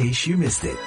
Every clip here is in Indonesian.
case you missed it.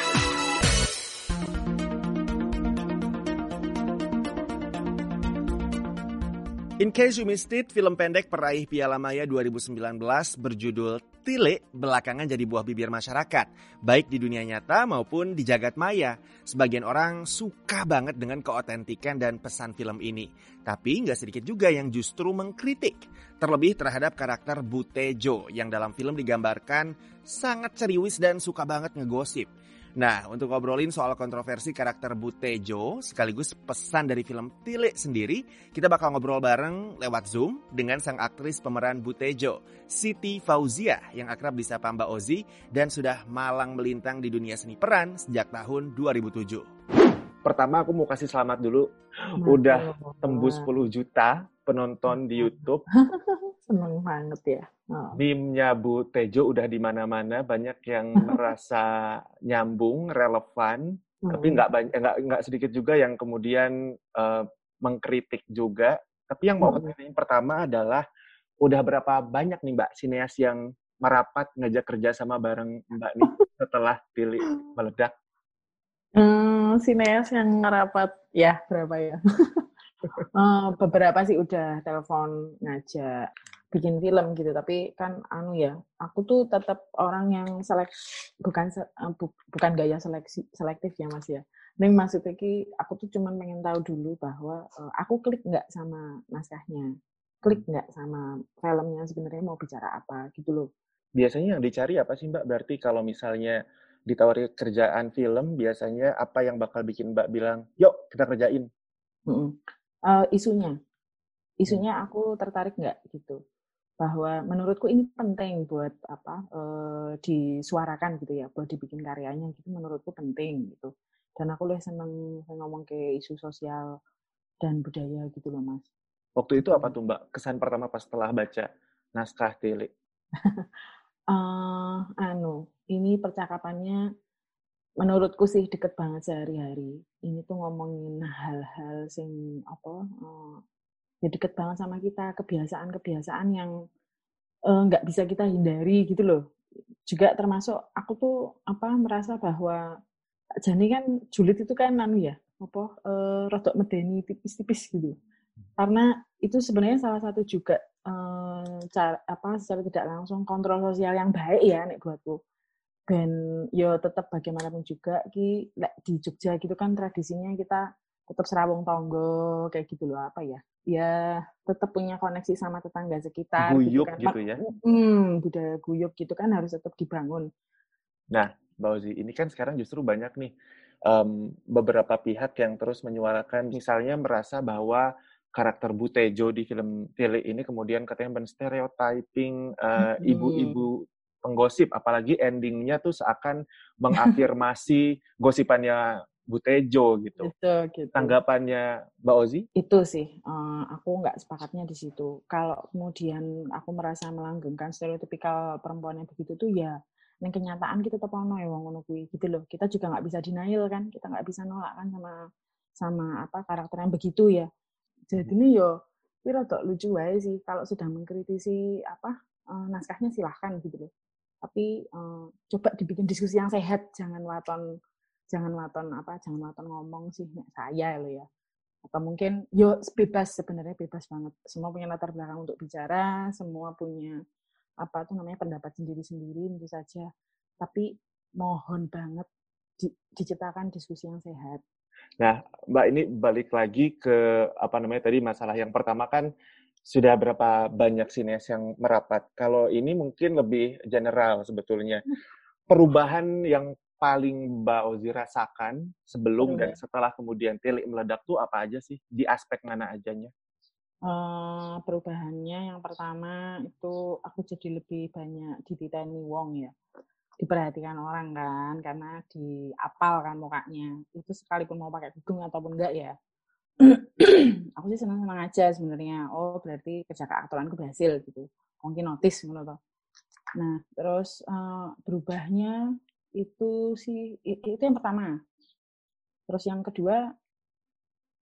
In case you missed it, film pendek peraih Piala Maya 2019 berjudul Tile belakangan jadi buah bibir masyarakat, baik di dunia nyata maupun di jagat maya. Sebagian orang suka banget dengan keotentikan dan pesan film ini. Tapi nggak sedikit juga yang justru mengkritik. Terlebih terhadap karakter Butejo yang dalam film digambarkan sangat ceriwis dan suka banget ngegosip. Nah, untuk ngobrolin soal kontroversi karakter Butejo sekaligus pesan dari film Tile sendiri, kita bakal ngobrol bareng lewat Zoom dengan sang aktris pemeran Butejo, Siti Fauzia yang akrab disapa Mbak Ozi dan sudah malang melintang di dunia seni peran sejak tahun 2007. Pertama aku mau kasih selamat dulu, udah tembus 10 juta penonton di YouTube. Seneng banget ya. Meme-nya Bu Tejo udah di mana-mana, banyak yang merasa nyambung, relevan, tapi nggak sedikit juga yang kemudian mengkritik juga. Tapi yang mau tanyain pertama adalah udah berapa banyak nih Mbak sineas yang merapat ngajak kerja sama bareng Mbak nih setelah pilih meledak? Sineas yang ngerapat ya berapa ya? Beberapa sih udah telepon ngajak bikin film gitu, tapi kan aku tuh tetap orang yang bukan gaya selektif ya Mas ya. Ini maksudnya aku tuh cuman pengen tahu dulu bahwa aku klik nggak sama naskahnya, klik nggak sama filmnya sebenarnya mau bicara apa gitu loh. Biasanya yang dicari apa sih Mbak? Berarti kalau misalnya ditawari kerjaan film, biasanya apa yang bakal bikin Mbak bilang, yuk kita kerjain? Isunya aku tertarik nggak gitu. Bahwa menurutku ini penting buat disuarakan gitu ya, buat dibikin karyanya gitu, menurutku penting gitu. Dan aku lebih seneng ngomong ke isu sosial dan budaya gitu loh Mas. Waktu itu apa tuh Mbak kesan pertama pas setelah baca naskah Tile? Ini percakapannya menurutku sih deket banget sehari-hari. Ini tuh ngomongin hal-hal ya deket banget sama kita, kebiasaan-kebiasaan yang nggak bisa kita hindari gitu loh. Juga termasuk aku tuh merasa bahwa Jani kan julid itu kan rodok medeni tipis-tipis gitu. Karena itu sebenarnya salah satu juga secara tidak langsung kontrol sosial yang baik ya nek buatku. Dan yo tetap bagaimanapun juga di Jogja gitu kan tradisinya kita tetap serawung tonggo kayak gitu loh ya tetap punya koneksi sama tetangga sekitar guyup gitu kan. Gitu ya. Budaya guyup gitu kan harus tetap dibangun. Nah, Mbak Ozi, ini kan sekarang justru banyak nih beberapa pihak yang terus menyuarakan misalnya merasa bahwa karakter Butejo di film Tile ini kemudian katanya menstereotyping ibu-ibu penggosip, apalagi endingnya tuh seakan mengafirmasi gosipannya Butejo gitu. Gitu. Tanggapannya Mbak Ozi? Itu sih, aku nggak sepakatnya di situ. Kalau kemudian aku merasa melanggengkan stereotipikal perempuan yang begitu tuh ya, yang kenyataan kita tetap ono ya wong ngono kuwi gitu loh. Kita juga nggak bisa denial kan, kita nggak bisa nolak kan sama karakter yang begitu ya. Jadi ini yo rada lucu wae sih kalau sudah mengkritisi naskahnya silahkan gitu loh. Tapi coba dibikin diskusi yang sehat, jangan waton ngomong sih saya lo ya. Atau mungkin sebenarnya bebas banget. Semua punya latar belakang untuk bicara, semua punya pendapat sendiri-sendiri tentu saja. Tapi mohon banget diciptakan diskusi yang sehat. Nah, Mbak ini balik lagi ke tadi masalah yang pertama kan sudah berapa banyak sineas yang merapat. Kalau ini mungkin lebih general sebetulnya. Perubahan yang paling Mbak Ozi rasakan sebelum dan setelah kemudian Tile meledak tuh apa aja sih? Di aspek mana ajanya? Perubahannya yang pertama itu aku jadi lebih banyak dititeni wong ya. Diperhatikan orang kan, karena diapal kan mukanya. Itu sekalipun mau pakai kerudung ataupun enggak ya. Aku sih senang-senang aja sebenarnya. Oh, berarti kerja keaktoranku berhasil gitu. Mungkin notice menurut. Nah, terus berubahnya itu sih itu yang pertama. Terus yang kedua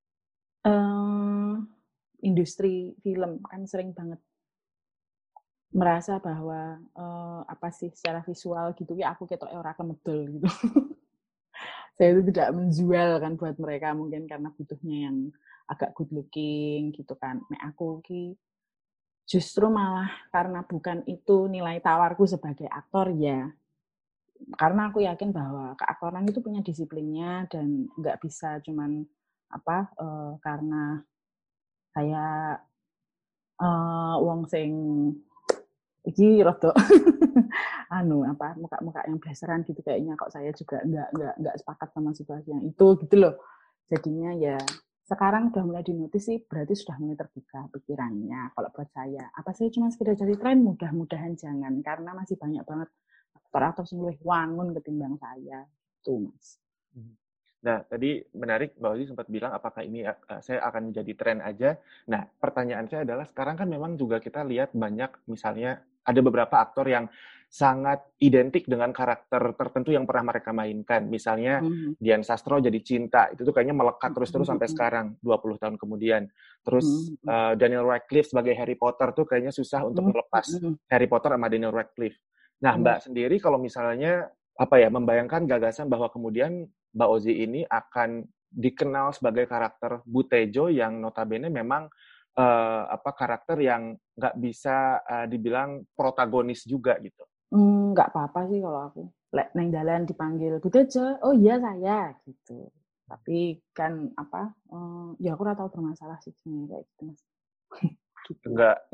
industri film kan sering banget merasa bahwa apa sih secara visual gitu ya aku ketok ora kemedel gitu. Saya itu tidak menjual kan buat mereka mungkin karena butuhnya yang agak good looking gitu kan. Nek aku ki justru malah karena bukan itu nilai tawarku sebagai aktor ya. Karena aku yakin bahwa keaktoran itu punya disiplinnya dan nggak bisa cuman apa karena kayak wong sing iki rada anu apa muka-muka yang blasteran gitu kayaknya kok saya juga nggak sepakat sama situasi yang itu gitu loh. Jadinya ya sekarang udah mulai dinotis sih berarti sudah mulai terbuka pikirannya kalau buat saya. Apa saya cuma sekedar cari tren mudah-mudahan jangan karena masih banyak banget aktor-aktor sing luwih wangun ketimbang saya. Tuh, Mas. Nah, tadi menarik Mbak Ozi sempat bilang apakah ini saya akan menjadi tren aja. Nah, pertanyaan saya adalah sekarang kan memang juga kita lihat banyak misalnya ada beberapa aktor yang sangat identik dengan karakter tertentu yang pernah mereka mainkan. Misalnya Dian Sastro jadi Cinta, itu tuh kayaknya melekat terus-terus sampai sekarang, 20 tahun kemudian. Terus Daniel Radcliffe sebagai Harry Potter tuh kayaknya susah untuk melepas Harry Potter sama Daniel Radcliffe. Nah, Mbak sendiri kalau misalnya membayangkan gagasan bahwa kemudian Mbak Ozi ini akan dikenal sebagai karakter Butejo yang notabene memang karakter yang nggak bisa dibilang protagonis juga gitu. Nggak apa-apa sih kalau aku. Lek neng dalan dipanggil Butejo, oh iya saya gitu. Tapi kan apa? Ya aku tahu bermasalah sih sebenarnya kayak gitu mas. Gitu.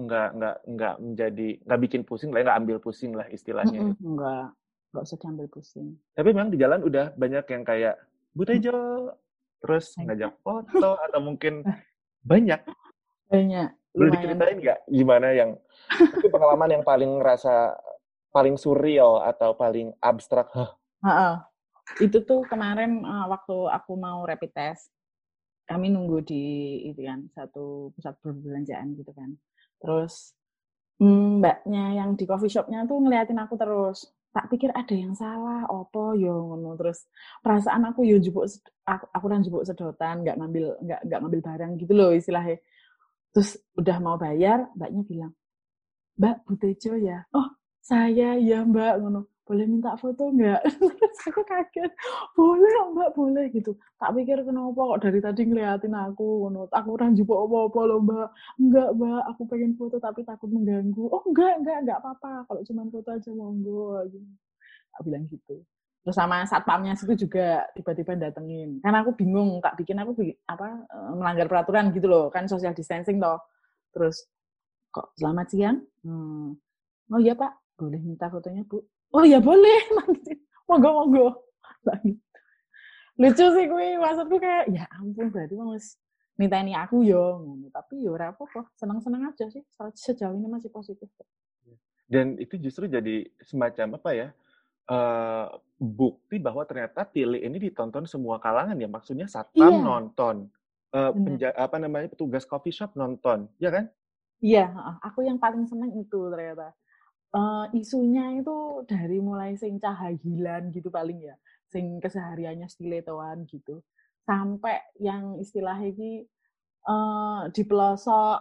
Nggak bikin pusing lah, nggak ambil pusing lah istilahnya. Nggak usah diambil pusing. Tapi memang di jalan udah banyak yang kayak Butejo, terus ngajak foto atau mungkin banyak. Boleh diceritain nggak gimana yang mungkin pengalaman yang paling ngerasa paling surreal atau paling abstrak? Itu tuh kemarin waktu aku mau rapid test, kami nunggu di itu kan satu pusat perbelanjaan gitu kan. Terus mbaknya yang di coffee shopnya tuh ngeliatin aku terus. Tak pikir ada yang salah, opo yo ngono. Terus perasaan aku yo jupuk aku kan jupuk sedotan, nggak ngambil barang gitu loh istilahnya. Terus udah mau bayar, mbaknya bilang, "Mbak Butejo ya?" "Oh, saya ya, Mbak." Ngono. "Boleh minta foto nggak?" Terus aku kaget. "Boleh, Mbak, boleh." Gitu. Tak pikir kenapa kok dari tadi ngeliatin aku ngono. Aku ora njupuk apa-apa loh, Mbak. "Enggak, Mbak, aku pengen foto tapi takut mengganggu." "Oh, enggak apa-apa. Kalau cuma foto aja monggo." Tak bilang gitu. Terus sama satpamnya situ juga tiba-tiba datengin. Karena aku bingung, tak bikin aku melanggar peraturan gitu loh. Kan social distancing toh. Terus kok selamat siang? Oh iya Pak, boleh minta fotonya Bu? Oh iya boleh, monggo. Lucu sih gue, maksudku kayak ya ampun berarti mas minta ini aku yo, tapi yo ora apa-apa, senang-senang aja sih sejauh ini masih positif. Dan itu justru jadi semacam apa ya? Bukti bahwa ternyata Tili ini ditonton semua kalangan ya, maksudnya satpam nonton, petugas coffee shop nonton, ya kan? Iya, aku yang paling seneng itu ternyata. Isunya itu dari mulai sing cahagilan gitu paling ya, sing kesehariannya stiletoan gitu, sampai yang istilahnya ini di pelosok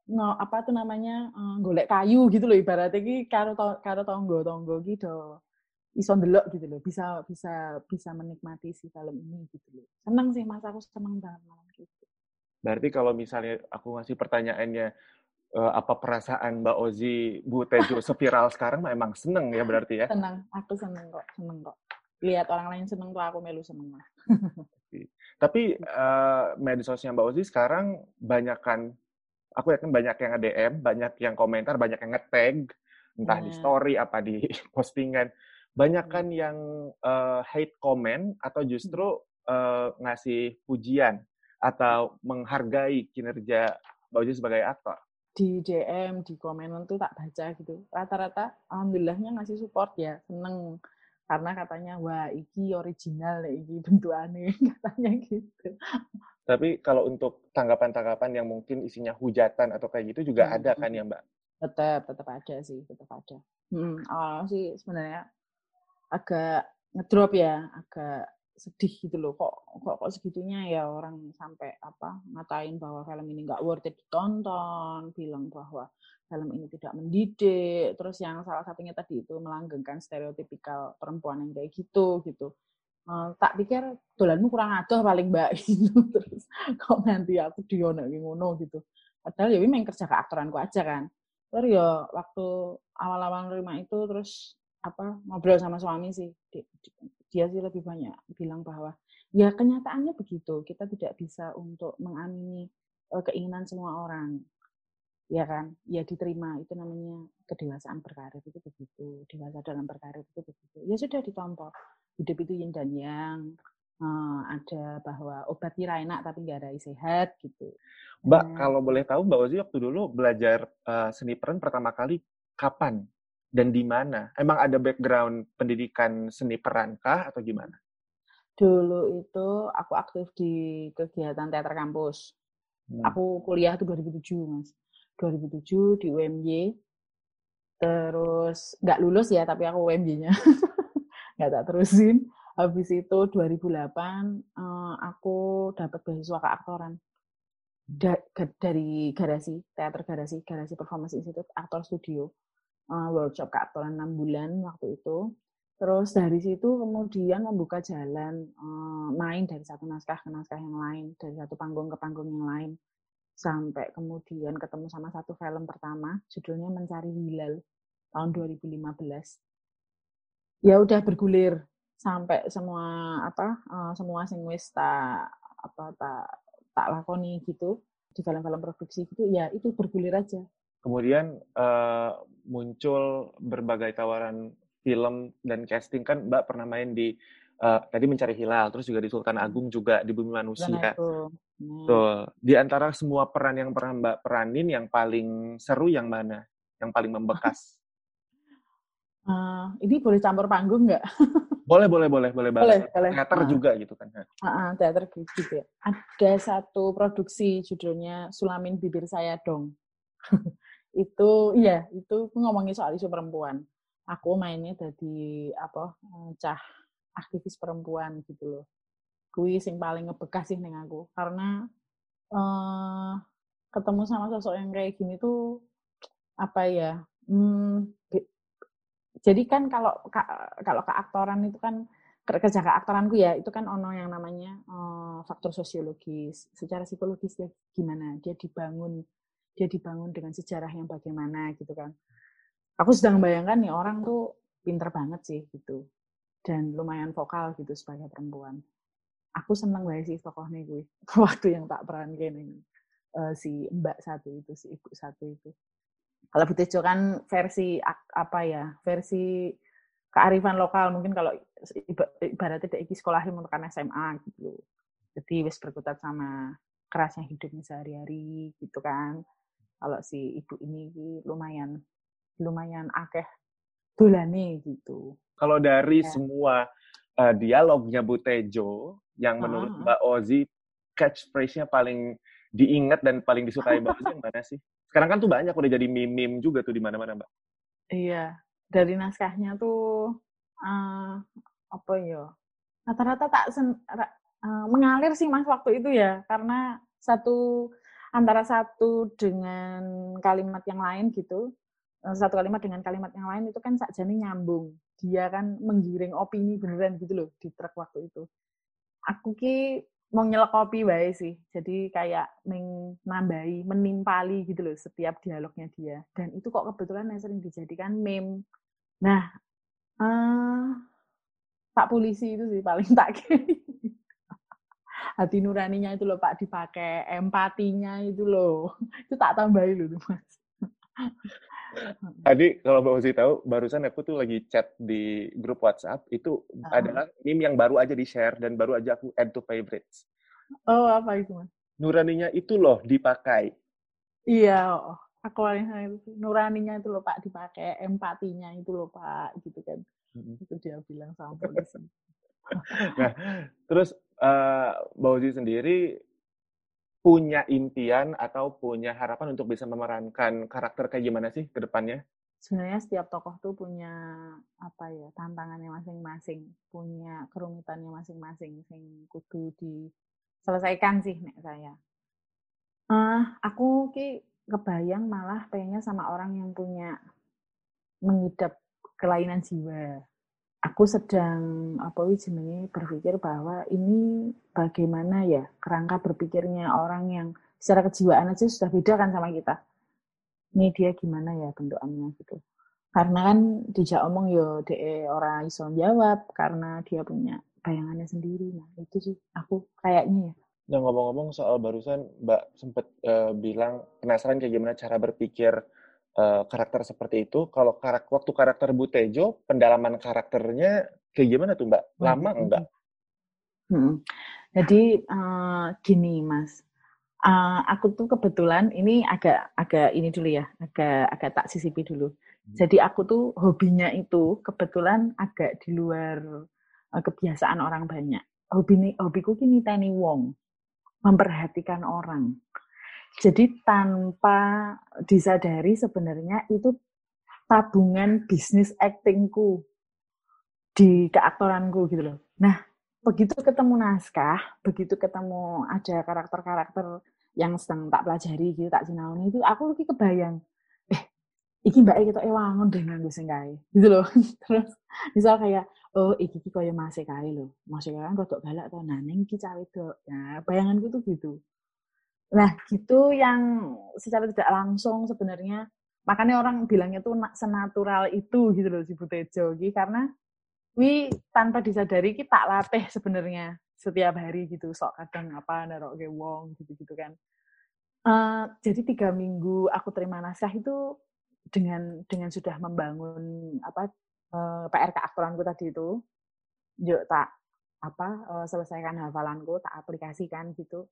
golek kayu gitu loh ibaratnya iki karo tonggo gitu iso ndelok gitu loh, bisa menikmati si film ini gitu loh. Seneng sih Mas, aku seneng banget gitu. Berarti kalau misalnya aku ngasih pertanyaannya, apa perasaan Mbak Ozi Butejo seviral sekarang memang seneng ya berarti ya? Aku seneng kok. Lihat orang lain seneng tuh aku melu seneng lah. Tapi medsosnya Mbak Ozi sekarang banyak kan, aku yakin banyak yang nge-DM, banyak yang komentar, banyak yang nge-tag, entah di story apa di postingan. Banyak kan yang hate comment atau justru ngasih pujian atau menghargai kinerja Mbak Ozi sebagai aktor. Di DM, di komen tuh tak baca gitu. Rata-rata alhamdulillahnya ngasih support ya, seneng. Karena katanya, wah iki original, iki bentukannya, katanya gitu. Tapi kalau untuk tanggapan-tanggapan yang mungkin isinya hujatan atau kayak gitu juga ada kan ya Mbak? Tetap ada sih, tetap ada. Awalnya sih sebenarnya agak ngedrop ya, agak sedih gitu loh, kok segitunya ya orang sampai ngatain bahwa film ini nggak worth it ditonton, bilang bahwa film ini tidak mendidik, terus yang salah satunya tadi itu melanggengkan stereotipikal perempuan yang kayak gitu. Tak pikir dolanmu kurang adoh paling mbak gitu, terus kok nanti aku dionek ngono gitu. Padahal ya memang kerja keaktoranku aja kan. Terus ya waktu awal-awal nerima itu terus ngobrol sama suami sih, dia sih lebih banyak bilang bahwa ya kenyataannya begitu, kita tidak bisa untuk mengamini keinginan semua orang, ya kan, ya diterima, itu namanya kedewasaan berkarir itu begitu, dewasa dalam berkarir itu begitu, ya sudah ditompo, hidup itu yin dan yang, ada bahwa obat kira enak tapi nggak ada sehat gitu. Mbak, kalau boleh tahu Mbak Ozi waktu dulu belajar seni peran pertama kali kapan dan di mana? Emang ada background pendidikan seni peran kah atau gimana? Dulu itu aku aktif di kegiatan teater kampus. Aku kuliah itu 2007, Mas. 2007 di UMY. Terus nggak lulus ya, tapi aku UMY-nya. Nggak tak terusin. Habis itu 2008 aku dapat beasiswa keaktoran. Dari teater Garasi Performance Institute, Aktor Studio. Workshop keaktoran 6 bulan waktu itu. Terus dari situ kemudian membuka jalan, main dari satu naskah ke naskah yang lain, dari satu panggung ke panggung yang lain, sampai kemudian ketemu sama satu film pertama, judulnya Mencari Hilal, tahun 2015. Ya udah bergulir sampai semua semua sing wis tak lakoni gitu di film-film produksi gitu, ya itu bergulir aja. Kemudian muncul berbagai tawaran film dan casting, kan Mbak pernah main di tadi Mencari Hilal, terus juga di Sultan Agung, juga di Bumi Manusia. Tuh, di antara semua peran yang pernah Mbak peranin, yang paling seru yang mana? Yang paling membekas? Ini boleh campur panggung nggak? Boleh banget. Teater juga gitu kan. Teater gitu ya. Ada satu produksi judulnya Sulamin Bibir Saya Dong. Itu ngomongin soal isu perempuan. Aku mainnya jadi cah aktivis perempuan gitu loh. Kui sing paling ngebekas sih ning aku, karena ketemu sama sosok yang kayak gini tuh jadi kan kalau keaktoran itu kan, kerja keaktoranku ya, itu kan ono yang namanya faktor sosiologis, secara psikologis ya gimana dia dibangun dengan sejarah yang bagaimana gitu kan. Aku sedang membayangkan nih orang tuh pinter banget sih gitu, dan lumayan vokal gitu sebagai perempuan. Aku seneng banget sih tokohnya gue waktu yang tak perankan ini, si Mbak satu itu, si Ibu satu itu. Kalau Butejo kan versi versi kearifan lokal, mungkin kalau ibaratnya dari sekolahnya untuk SMA gitu. Jadi wis berkutat sama kerasnya hidupnya sehari-hari gitu kan. Kalau si ibu ini lumayan akeh dolane gitu. Kalau dari semua dialognya Butejo, yang menurut Mbak Ozi catchphrase-nya paling diingat dan paling disukai Mbak Ozi yang mana sih? Sekarang kan tuh banyak udah jadi meme juga tuh di mana-mana, Mbak. Iya, dari naskahnya tuh rata-rata mengalir sih Mas waktu itu ya, karena antara satu dengan kalimat yang lain gitu, satu kalimat dengan kalimat yang lain itu kan sakjane nyambung. Dia kan menggiring opini beneran gitu loh di truk waktu itu. Aku mau nyelekopi wae sih. Jadi kayak nambahi, menimpali gitu loh setiap dialognya dia. Dan itu kok kebetulan yang sering dijadikan meme. Nah, Pak Polisi itu sih paling tak hati nuraninya itu loh Pak dipakai, empatinya itu loh. Itu tak tambahin loh Mas. Tadi kalau Mbak Ozi tahu, barusan aku tuh lagi chat di grup WhatsApp, itu adalah meme yang baru aja di-share dan baru aja aku add to favorites. Oh, apa itu Mas? Nuraninya itu loh dipakai. Iya, aku nuraninya itu loh Pak dipakai, empatinya itu loh Pak, gitu kan. Itu dia bilang sama polisi. Nah, terus Mbak Ozi sendiri punya impian atau punya harapan untuk bisa memerankan karakter kayak gimana sih ke depannya? sebenarnya setiap tokoh tuh punya apa ya, tantangannya masing-masing, punya kerumitannya masing-masing sing kudu diselesaikan sih nek saya. Aku kebayang malah pengennya sama orang yang punya mengidap kelainan jiwa. Aku sedang jenenge berpikir bahwa ini bagaimana ya kerangka berpikirnya orang yang secara kejiwaan aja sudah beda kan sama kita. Ini dia gimana ya bentukannya gitu. Karena kan dijak omong yo de ora iso jawab karena dia punya bayangannya sendiri. Nah, itu sih aku kayaknya ya. Nah, ngomong-ngomong soal barusan Mbak sempet bilang penasaran kayak gimana cara berpikir karakter seperti itu. Kalau waktu karakter Butejo, pendalaman karakternya kayak gimana tuh Mbak? Lama enggak? Jadi gini Mas, aku tuh kebetulan ini agak ini dulu ya, agak tak sisipi dulu. Jadi aku tuh hobinya itu kebetulan agak di luar kebiasaan orang banyak. Hobiku kini tani wong, memperhatikan orang. Jadi tanpa disadari sebenarnya itu tabungan bisnis actingku di keaktoranku gitu loh. Nah, begitu ketemu naskah, begitu ketemu ada karakter-karakter yang sedang tak pelajari gitu, tak sinaoni itu aku lagi kebayang, iki mbak kita ewangon deh nganggo sing kae gitu loh. Terus misal kayak iki koyo Mas kae lho. Mas kae kan rodok galak to. Nah, ning iki cah wedok. Nah, bayanganku tuh gitu. Nah, gitu yang secara tidak langsung sebenarnya makanya orang bilangnya tuh senatural itu gitu loh si Butejo iki karena tanpa disadari kita tak latih sebenarnya setiap hari gitu sok kadang naroke wong gitu kan. Jadi 3 minggu aku terima naskah itu dengan sudah membangun PR keaktoranku tadi itu, yuk tak selesaikan hafalanku, tak aplikasikan gitu.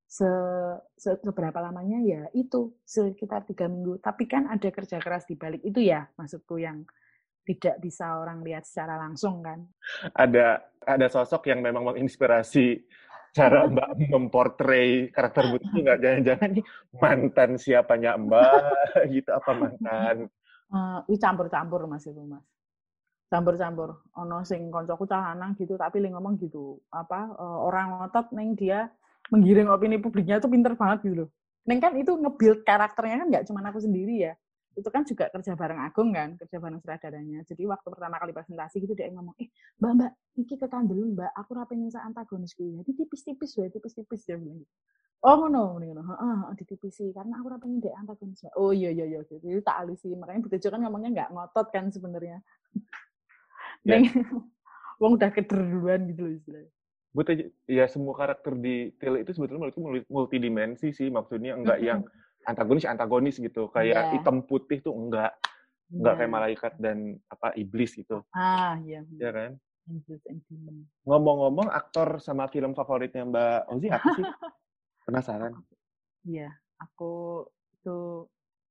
Seberapa lamanya ya itu sekitar 3 minggu. Tapi kan ada kerja keras di balik itu ya, maksudku yang tidak bisa orang lihat secara langsung kan. Ada sosok yang memang menginspirasi cara Mbak memportray karakter Butejo itu nggak? Jangan-jangan nih mantan siapanya Mbak gitu, apa mantan? Campur-campur Mas itu Mas. Campur-campur. Ono sing koncoku cah lanang gitu tapi li ngomong gitu. Orang ngotot neng dia menggiring opini publiknya tuh pinter banget gitu loh. Neng kan itu nge-build karakternya kan nggak cuma aku sendiri ya. Itu kan juga kerja bareng Agung kan, kerja bareng sutradaranya. Jadi waktu pertama kali presentasi gitu dia ngomong, mbak, iki kekandelun mbak, aku pengen sa antagonisku ya. Jadi tipis-tipis dia bilang gitu. Oh ngono, ditipisi karena aku pengen dek antagonis. Oh iya. Jadi tak alisi. Makanya Butejo kan ngomongnya nggak ngotot kan sebenarnya. Neng, wong udah keder duluan gitu loh istilahnya. Butejo, ya semua karakter di Tile itu sebetulnya multidimensi sih, maksudnya enggak yang antagonis gitu, kayak hitam putih tuh enggak kayak malaikat dan iblis gitu. Iya. Ya kan? Ngomong-ngomong aktor sama film favoritnya Mbak Ozi apa sih? Penasaran. Iya, aku tuh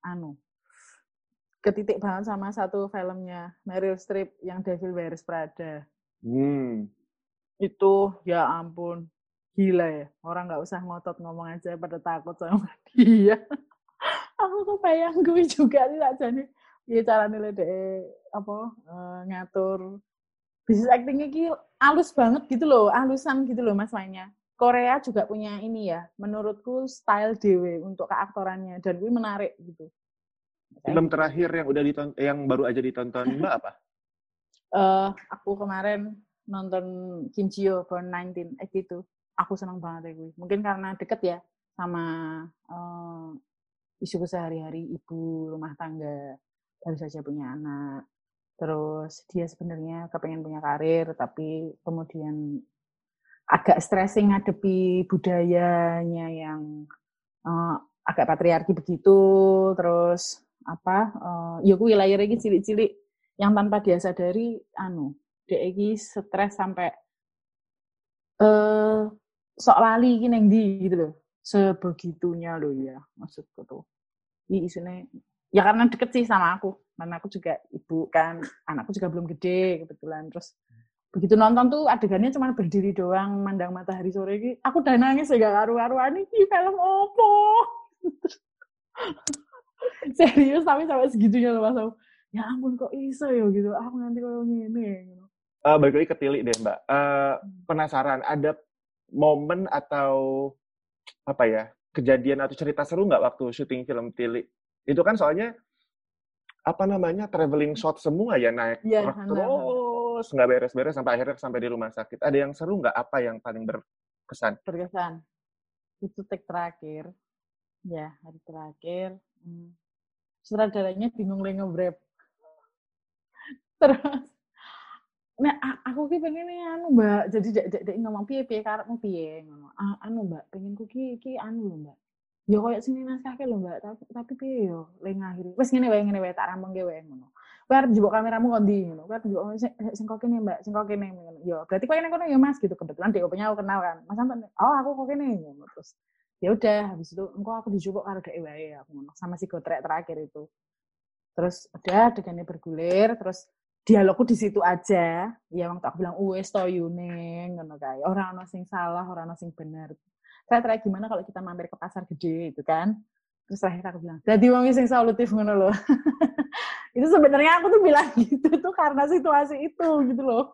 ketitik banget sama satu filmnya Meryl Streep yang Devil Wears Prada. Itu ya ampun, gila ya. Orang nggak usah ngotot ngomong aja pada takut sama dia. Aku kebayang gue juga nih jadi ya cara nilai ngatur bisnis actingnya ki halus banget gitu loh, halusan gitu loh Mas mainnya. Korea juga punya ini ya, menurutku style dewe untuk keaktorannya dan gue menarik gitu. Film terakhir yang udah yang baru aja ditonton Mbak apa? Aku kemarin nonton Kim Ji-yo Born 1982. Aku senang banget ya gue. Mungkin karena deket ya sama isu sehari-hari ibu rumah tangga, baru saja punya anak. Terus dia sebenarnya kepengen punya karir, tapi kemudian agak stressing ngadepi budayanya yang agak patriarki begitu. Terus ya kuwi layar iki cilik-cilik yang tanpa dia sadari dek iki stres sampai sok lali iki neng ndi gitu loh. Sebegitunya loh ya maksudku tuh. Ini isunya ya karena deket sih sama aku. Karena aku juga ibu kan, anakku juga belum gede kebetulan. Terus begitu nonton tuh adegannya cuma berdiri doang mandang matahari sore iki. Aku udah nangis ya gak karu-karuan iki film opo. Serius tapi sampai segitunya loh Mas. ya ampun kok iso ya gitu, aku nganti koyo ngene gitu. Balik lagi ke Tili deh, Mbak. Penasaran, ada momen atau apa ya, kejadian atau cerita seru nggak waktu syuting film Tili? Itu kan soalnya apa namanya, traveling shot semua ya, naik Iya, truk bener. terus nggak beres-beres sampai akhirnya sampai di rumah sakit. Ada yang seru nggak? Apa yang paling berkesan? Berkesan. Itu take terakhir. Ya, hari terakhir. Sutradaranya bingung lagi nge-brep. Terus, nah aku ki pengen anu Mbak, jadi dek ngomong piye karepmu piye ngono. Anu Mbak, pengenku ki anu lho Mbak. Ya koyo sini naskah lho Mbak, tapi piye yo le ngakhiri. Wis ngene wae tak rampungke wae ngono. Kowe arep njupuk kameramu kok ndi ngono. Kowe arep njupuk sing kok kene Mbak, sing kok kene ngono. Yo berarti kowe nang kono ya Mas gitu. Kebetulan dek punya aku kenal kan. Mas Anton, oh aku kok kene ngono terus. Ya udah habis itu engko aku dijupuk karo dek wae aku ngono sama si gotrek terakhir itu. Terus udah adegannya bergulir, terus dialogku di situ aja. Ya wong tak bilang wis to yune ngono kae. Ora ono sing salah, ora ono sing bener. Terakhir gimana kalau kita mampir ke pasar gede itu kan? Terus terakhir aku bilang, "Dadi wong sing solutif ngono loh." Itu sebenarnya aku tuh bilang gitu tuh karena situasi itu gitu loh.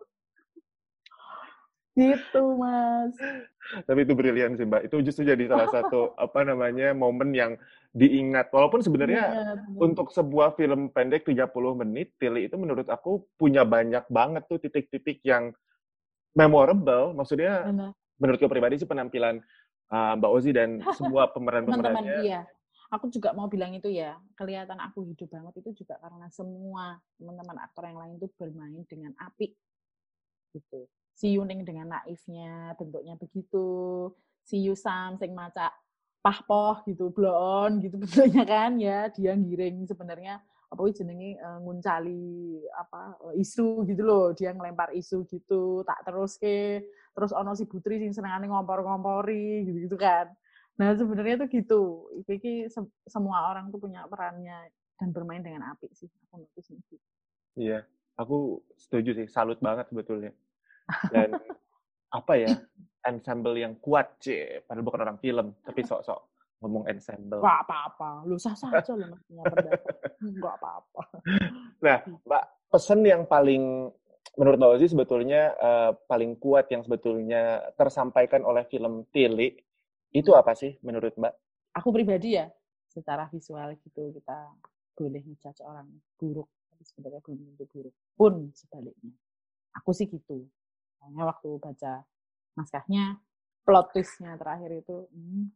Gitu, Mas. Tapi itu brilian sih, Mbak. Itu justru jadi salah satu apa namanya, momen yang diingat. Walaupun sebenarnya Ingat. untuk sebuah film pendek 30 menit, Tili itu menurut aku punya banyak banget tuh titik-titik yang memorable. Maksudnya Benar. menurutku pribadi sih penampilan Mbak Ozi dan semua Teman-teman, pemeran-pemerannya. iya. Aku juga mau bilang itu ya, kelihatan aku hidup banget itu juga karena semua teman-teman aktor yang lain tuh bermain dengan apik gitu. Si Yuning dengan naifnya, bentuknya begitu. Si Yusam sing maca pahpoh gitu, blon gitu bentuknya kan ya. Dia ngiring sebenarnya apa jenenge nguncali apa isu gitu loh. Dia ngelempar isu gitu, tak terus ke terus ono si Putri sing senengane ngompor-ngompori gitu-gitu kan. Nah, sebenarnya tuh gitu. Iki semua orang tuh punya perannya dan bermain dengan apik sih. Aku notice gitu. Iya, aku setuju sih. Salut banget sebetulnya. Dan apa ya, ensemble yang kuat, padahal bukan orang film, tapi sok-sok ngomong ensemble. Gak apa-apa, lu sah-sah aja lu punya pendapat. Gak apa-apa. Nah, Mbak, pesan yang paling menurut Mbak Ozi sebetulnya paling kuat yang sebetulnya tersampaikan oleh film Tili itu apa sih menurut Mbak? Aku pribadi ya, secara visual gitu kita boleh ngejudge orang buruk, tapi sebenarnya belum tentu buruk. Pun sebaliknya. Aku sih gitu. Soalnya waktu baca naskahnya, plot twist-nya terakhir itu,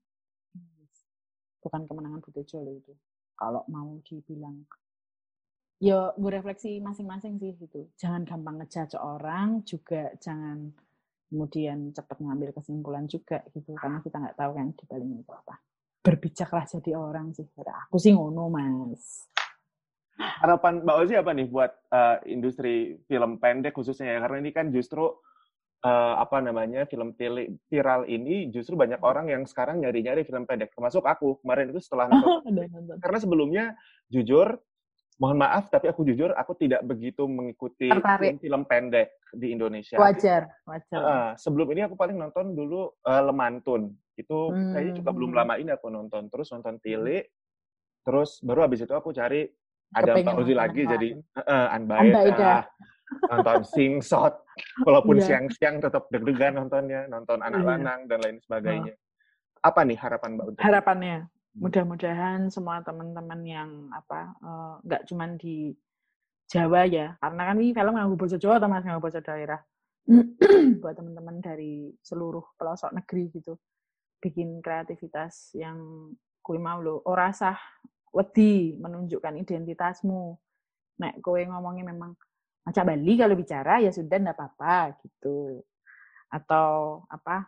bukan kemenangan Butejo loh itu. Kalau mau dibilang, ya gue refleksi masing-masing sih gitu. Jangan gampang ngejudge orang, juga jangan kemudian cepat ngambil kesimpulan juga gitu. Karena kita nggak tahu kan di baliknya itu apa. Berbijaklah jadi orang sih. Aku sih ngono, Mas. Harapan Mbak Ozi apa nih buat industri film pendek khususnya ya? Karena ini kan justru apa namanya film viral ini justru banyak orang yang sekarang nyari-nyari film pendek. Termasuk aku kemarin itu setelah nonton. Karena sebelumnya jujur, mohon maaf tapi aku jujur aku tidak begitu mengikuti film pendek di Indonesia. Wajar. Sebelum ini aku paling nonton dulu Lemantun. Itu kayaknya juga belum lama ini aku nonton. Terus nonton Tili. Terus baru habis itu aku cari ada Mbak Ozi lagi jadi Anbaeda. Nonton Singshot. Walaupun siang-siang tetap deg-degan nontonnya. Nonton Anak Lanang dan lain sebagainya. Apa nih harapan Mbak untuk harapannya? Mudah-mudahan semua teman-teman yang nggak cuma di Jawa ya, karena kan ini film nganggo basa Jawa atau Mas nganggo basa daerah. Buat teman-teman dari seluruh pelosok negeri gitu. Bikin kreativitas yang kowe mau lo ora sah wedi menunjukkan identitasmu. Nek kowe ngomongnya memang macam Bali kalau bicara ya sudah enggak apa-apa gitu. Atau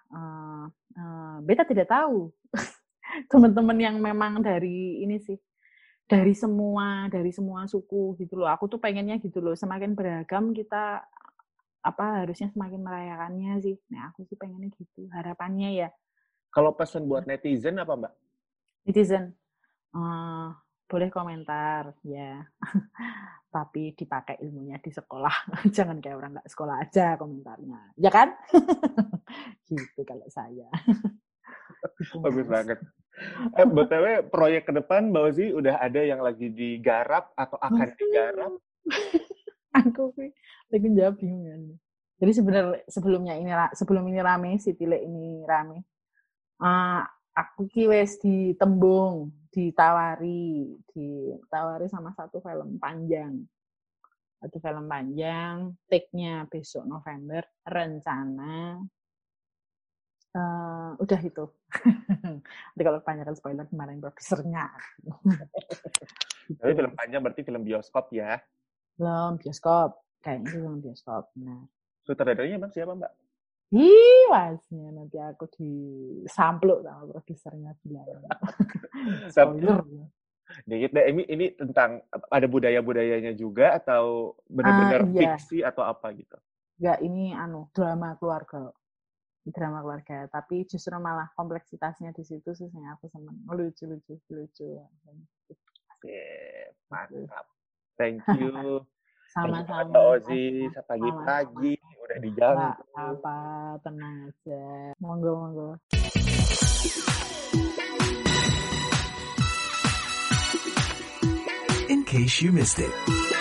beta tidak tahu. Teman-teman yang memang dari ini sih dari semua suku gitu loh. Aku tuh pengennya gitu loh, semakin beragam kita harusnya semakin merayakannya sih. Nah, aku sih pengennya gitu, harapannya ya. Kalau pesan buat netizen apa, Mbak? Netizen, boleh komentar ya. Tapi dipakai ilmunya di sekolah. Jangan kayak orang nggak sekolah aja komentarnya. Ya kan? Gitu kalau saya. Bagus banget. BTW proyek ke depan Mbak Ozi udah ada yang lagi digarap atau akan digarap? Aku sih lagi jawab bingung kan. Jadi sebenarnya sebelum ini rame, si Tilek ini rame. Aku ki wis ditawari sama satu film panjang. Take-nya besok November, rencana udah itu. Nanti kalau kebanyakan spoiler kemarin produsernya. Tapi film panjang berarti film bioskop ya? Film bioskop, kayaknya film bioskop. Nah, sutradaranya Bang siapa Mbak? Wasnya nanti aku disampluk sama produsernya bilang. Spoiler. Dikit deh, ini tentang ada budaya-budayanya juga atau benar-benar fiksi atau apa gitu? Enggak, ini drama keluarga, tapi justru malah kompleksitasnya di situ sih yang aku seneng, lucu. Mantap, thank you. Sama-sama Mbak Ozi, pagi-pagi udah dijangkau. Apa, tenang aja, monggo. In case you missed it.